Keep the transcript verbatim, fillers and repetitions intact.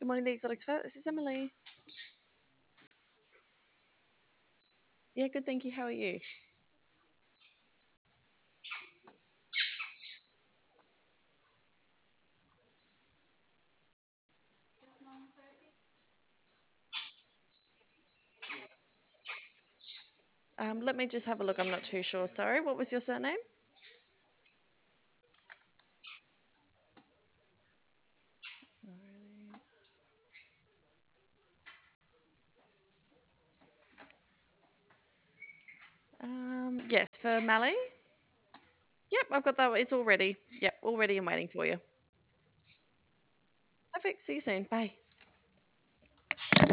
Good morning, the Exotic Expert. This is Emily. Yeah, good, thank you. How are you? Um, let me just have a look. I'm not too sure. Sorry, what was your surname? Um, yes, for Mally. Yep, I've got that. It's all ready. Yep, all ready and waiting for you. Perfect. See you soon. Bye.